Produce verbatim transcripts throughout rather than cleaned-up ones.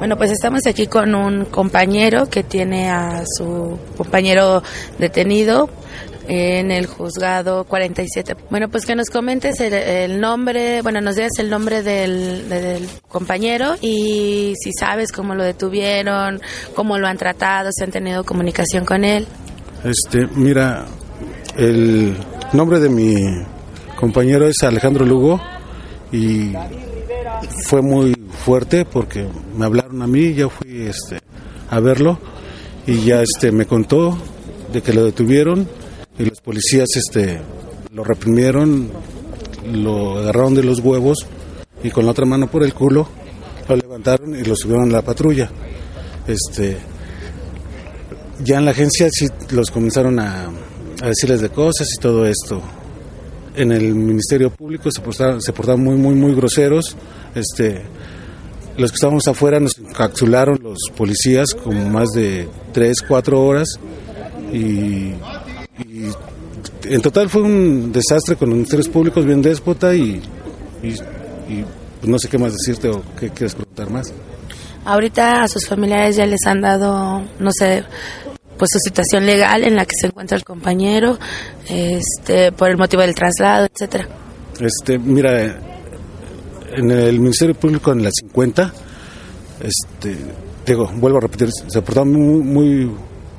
Bueno, pues estamos aquí con un compañero que tiene a su compañero detenido en el juzgado cuarenta y siete. Bueno, pues que nos comentes el, el nombre, bueno, nos digas el nombre del, del compañero y si sabes cómo lo detuvieron, cómo lo han tratado, si han tenido comunicación con él. Este, mira, el nombre de mi compañero es Alejandro Lugo y fue muy fuerte porque me hablaron a mí, yo fui este, a verlo y ya este, me contó de que lo detuvieron y los policías este, lo reprimieron, lo agarraron de los huevos y con la otra mano por el culo lo levantaron y lo subieron a la patrulla. Este, ya en la agencia sí los comenzaron a, a decirles de cosas y todo esto. En el Ministerio Público se portaron, se portaron muy, muy, muy groseros. Este, los que estábamos afuera nos encapsularon los policías como más de tres, cuatro horas y, y en total fue un desastre con los ministerios públicos, bien déspota y, y, y pues no sé qué más decirte o qué quieres preguntar más. Ahorita a sus familiares ya les han dado, no sé, pues su situación legal en la que se encuentra el compañero, este, por el motivo del traslado, etcétera. Este, mira, en el Ministerio Público en la cincuenta, este, digo, vuelvo a repetir, se portaron muy, muy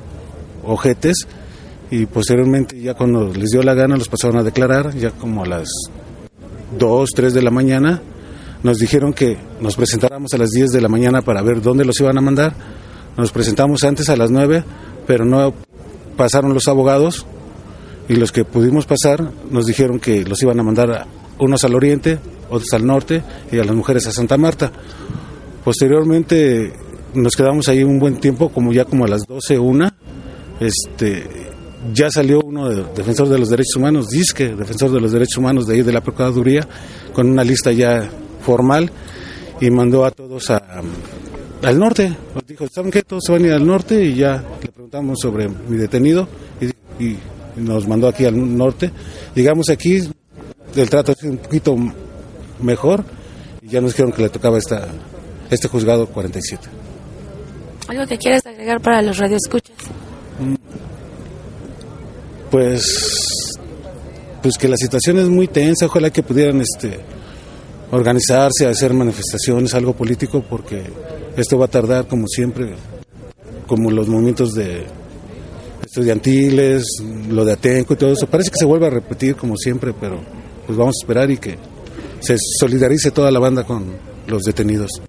ojetes y posteriormente ya cuando les dio la gana los pasaron a declarar, ya como a las dos, tres de la mañana, nos dijeron que nos presentáramos a las diez de la mañana para ver dónde los iban a mandar, nos presentamos antes a las nueve, pero no pasaron los abogados y los que pudimos pasar nos dijeron que los iban a mandar a, unos al oriente, otros al norte y a las mujeres a Santa Marta. Posteriormente nos quedamos ahí un buen tiempo, como ya como a las doce, una, este, ya salió uno de, defensor de los derechos humanos, disque defensor de los derechos humanos de ahí de la Procuraduría, con una lista ya formal y mandó a todos a, al norte. Nos dijo, ¿saben qué? Todos se van a ir al norte y ya le preguntamos sobre mi detenido y, y nos mandó aquí al norte. Llegamos aquí, el trato es un poquito mejor y ya nos dijeron que le tocaba esta, este juzgado cuarenta y siete. ¿Algo que quieras agregar para los radioescuchas? Pues, pues que la situación es muy tensa, ojalá que pudieran este, organizarse, hacer manifestaciones, algo político, porque esto va a tardar como siempre, como los movimientos de estudiantiles, lo de Atenco y todo eso, parece que se vuelve a repetir como siempre, pero pues vamos a esperar y que se solidarice toda la banda con los detenidos.